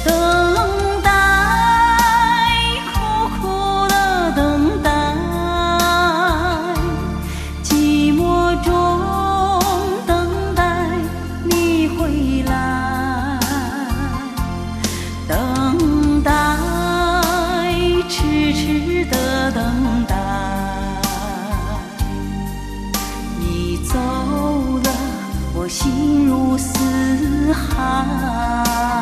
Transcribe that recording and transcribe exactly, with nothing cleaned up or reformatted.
等待，苦苦的等待，寂寞中等待你回来，等待，痴痴的等待。你走了，我心如死海。